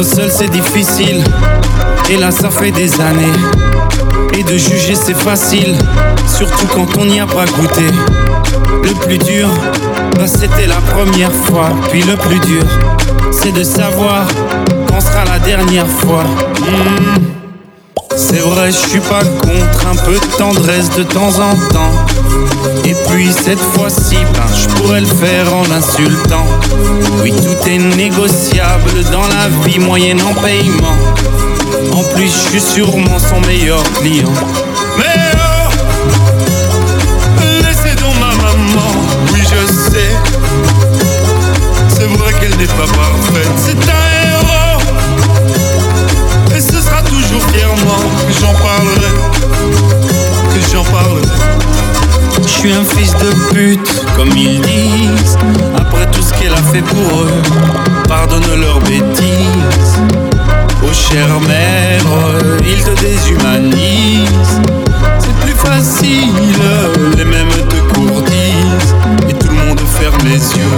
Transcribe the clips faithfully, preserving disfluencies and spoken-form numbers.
Être seul c'est difficile, et là ça fait des années. Et de juger c'est facile, surtout quand on n'y a pas goûté. Le plus dur, bah c'était la première fois. Puis le plus dur, c'est de savoir quand sera la dernière fois. mmh. C'est vrai, je suis pas contre un peu de tendresse de temps en temps. Et puis cette fois-ci, ben, je pourrais le faire en insultant. Oui, tout est négociable dans la vie moyennant paiement. En plus, je suis sûrement son meilleur client. Mais oh, laissez donc ma maman. Oui, je sais, c'est vrai qu'elle n'est pas parfaite. C'est un héros, et ce sera toujours fièrement que j'en parlerai, que j'en parlerai. Je suis un fils de pute, comme ils disent. Après tout ce qu'elle a fait pour eux, pardonne leurs bêtises. Oh chère mère, ils te déshumanisent. C'est plus facile, les mêmes te courtisent. Et tout le monde ferme les yeux.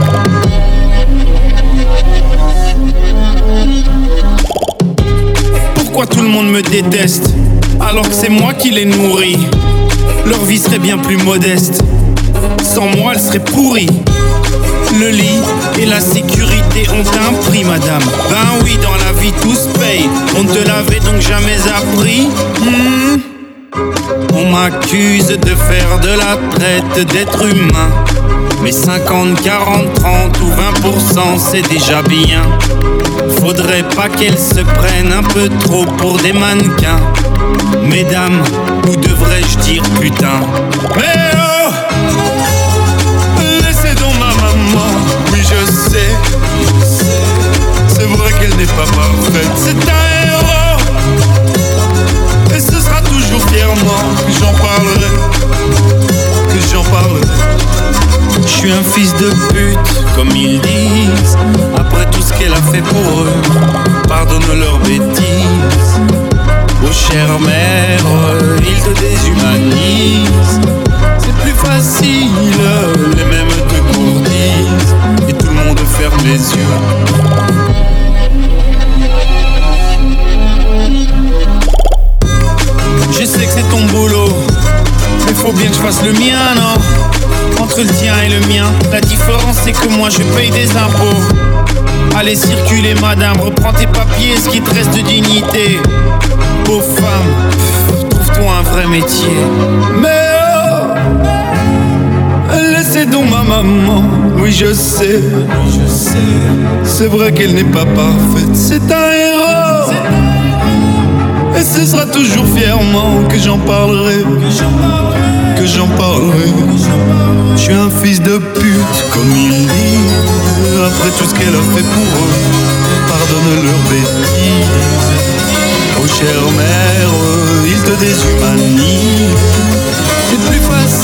Pourquoi tout le monde me déteste alors que c'est moi qui les nourris? Leur vie serait bien plus modeste, sans moi elle serait pourrie. Le lit et la sécurité ont un prix, madame. Ben oui, dans la vie tout se paye. On ne te l'avait donc jamais appris. mmh. On m'accuse de faire de la traite d'êtres humains. Mais cinquante, quarante, trente ou vingt pour cent c'est déjà bien. Faudrait pas qu'elles se prennent un peu trop pour des mannequins. Mesdames, ou devrais-je dire putain? Mais oh, laissez donc ma maman. Oui je sais, c'est vrai qu'elle n'est pas parfaite. C'est un héros, et ce sera toujours fièrement que j'en parlerai, que j'en parlerai. Je suis un fils de pute, comme ils disent. Après tout ce qu'elle a fait pour eux, pardonne leurs bêtises. Oh chère mère, ils te déshumanisent. C'est plus facile, les mêmes te courtisent. Et tout le monde ferme les yeux. Je sais que c'est ton boulot, mais faut bien que je fasse le mien, non? Entre le tien et le mien, la différence c'est que moi je paye des impôts. Allez circuler madame, reprends tes papiers, ce qui te reste de dignité. Pauvre femme, trouve-toi un vrai métier. Mais oh, laissez donc ma maman. Oui je sais, c'est vrai qu'elle n'est pas parfaite. C'est un héros, et ce sera toujours fièrement que j'en parlerai, que j'en parlerai. Je suis un fils de pute, comme ils disent. Après tout ce qu'elle a fait pour eux, pardonne leurs bêtises. Oh chère mère, ils te déshumanisent. C'est plus facile,